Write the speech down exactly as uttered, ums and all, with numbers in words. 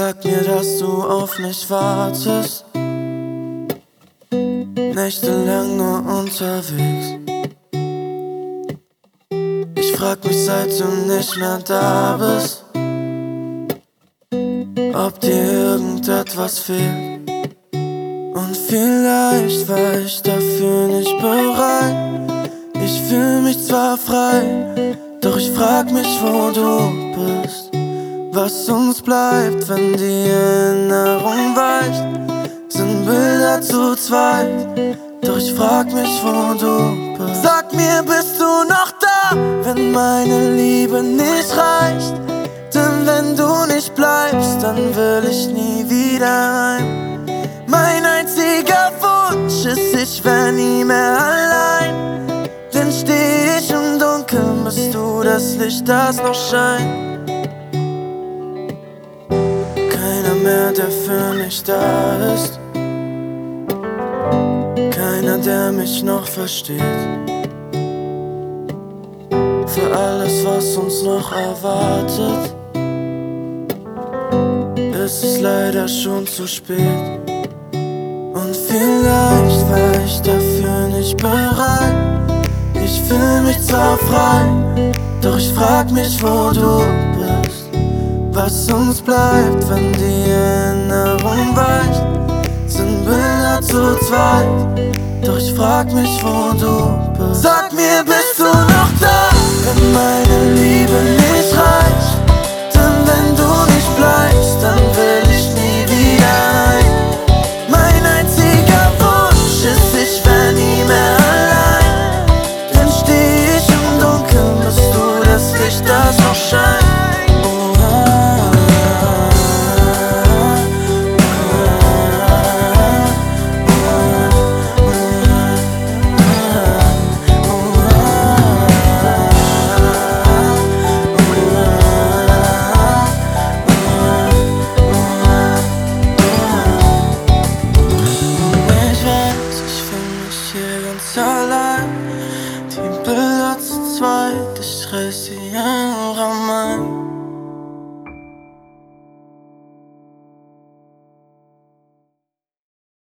Sag mir, dass du auf mich wartest, nächtelang nur unterwegs. Ich frag mich, seit du nicht mehr da bist, ob dir irgendetwas fehlt. Und vielleicht war ich dafür nicht bereit. Ich fühl mich zwar frei, doch ich frag mich, wo du bist. Was uns bleibt, wenn die Erinnerung weicht, sind Bilder zu zweit. Doch ich frag mich, wo du bist. Sag mir, bist du noch da, wenn meine Liebe nicht reicht? Denn wenn du nicht bleibst, dann will ich nie wieder heim. Mein einziger Wunsch ist, ich wär nie mehr allein. Denn steh ich im Dunkeln, bist du das Licht, das noch scheint. Keiner mehr, der für mich da ist. Keiner, der mich noch versteht. Für alles, was uns noch erwartet, ist es leider schon zu spät. Und vielleicht war ich dafür nicht bereit. Ich fühl mich zwar frei, doch ich frag mich, wo du bist. Was uns bleibt, wenn die Erinnerung weicht, sind Bilder zu zweit. Doch ich frag mich, wo du bist. Sag mir, bist du noch da, wenn meine Liebe nicht reicht? Denn wenn du nicht bleibst, dann will ich nie wieder heim. Mein einziger Wunsch ist, ich wär nie mehr allein. Denn steh ich im Dunkeln, bist du das Licht, das noch scheint. Allein, die Bilder zu zweit, ich reiß sie an.